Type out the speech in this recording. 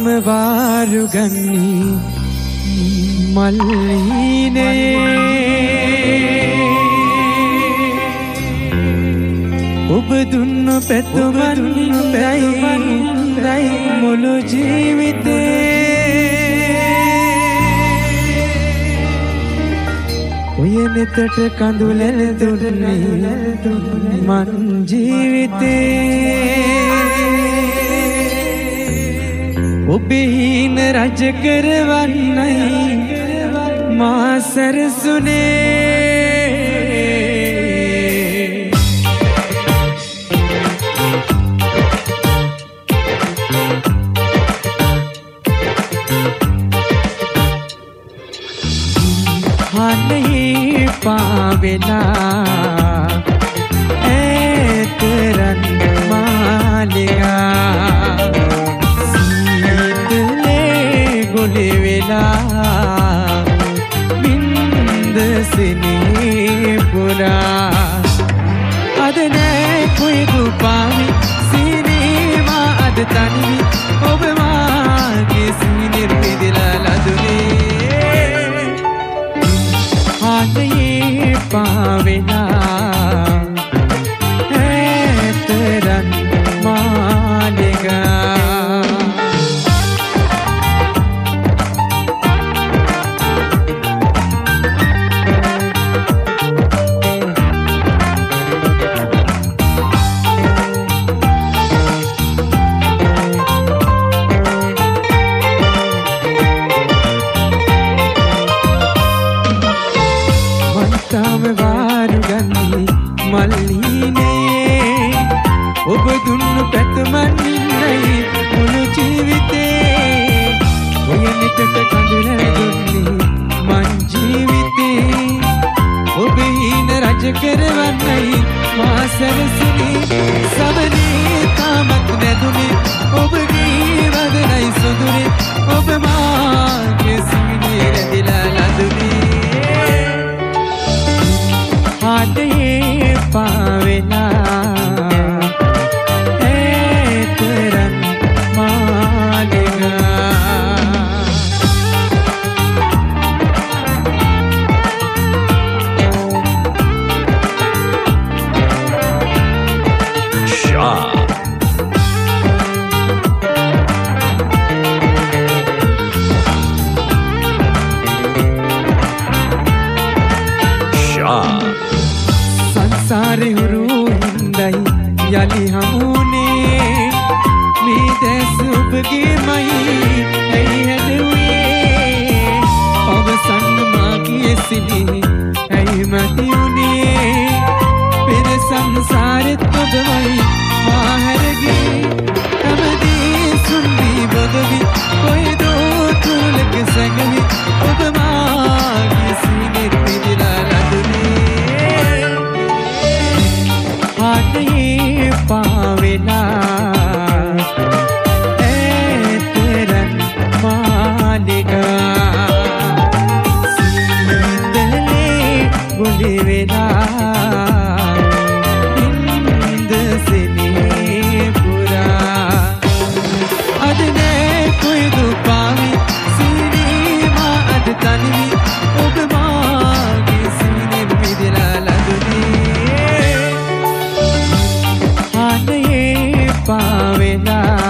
මම වාරු ගන්නේ මල්ලීනේ ඔබ දුන්න පැතුමන් දයි මුළු ජීවිතේ ඔය නෙතට කඳුලැල් දුන්නේ මන් ජීවිතේ ඔබේ හීන රජ කරවන්නයි මා සැරසුනේ හනේ පාවෙලා ඒතරන් මාලිගා වෙලා බින්ද සිනේ පුරා අද නෑ කොයිදු පාවි සිනේමා අද තනිවි ඔබ මාගේ සිහිනෙත් පිදලා ලදුනේ හදයේ පාවෙලා ඒතරන් මාලිගා මල්ලීනේ ඔබ දුන්නු පැතුමන් ඉන්නයි මුළු ජීවිතේ ඔය නෙතට කඳුලැල් දුන්නේ මං ජීවිතේ ඔබේ හීන රජ කරවන්නයි මා සැරසුනේ සමනේ තාමත් නැදුනේ ඔබගේ වදනයි සොඳුනේ ඔබ මාගේ සිහිනේ රැඳිලා ලදුනේ හදයේ පාවෙලා ඒතරන් මාලිගා ෂා සංසාරේ හුරු හින්දයි යලි හමුනේ මේ දැස් ඔබගේමයි ඇයි හැදුවේ අවසන් මාගේ සිහිනේ ඇයි මති උනේ පෙර සංසාරෙත් ඔබමයි මා හැරගේ හැමදේ සුන්වි බොදවි කොයිදෝ තුලක සැඟවි ඔබ මාගේ සිහිනෙත් පිදලා ලදුනේ හදයේ පාවෙලා ඒතරන් මාලිගා සින්දලේ ගොලි වෙලා බින්ද සිනේ පුරා අද නෑ කොයිදු පාවි සිනේමා අද තනිවි ඔබ මාගේ සිහිනෙත් පිදලා ලදුනේ හදයේ පාවෙලා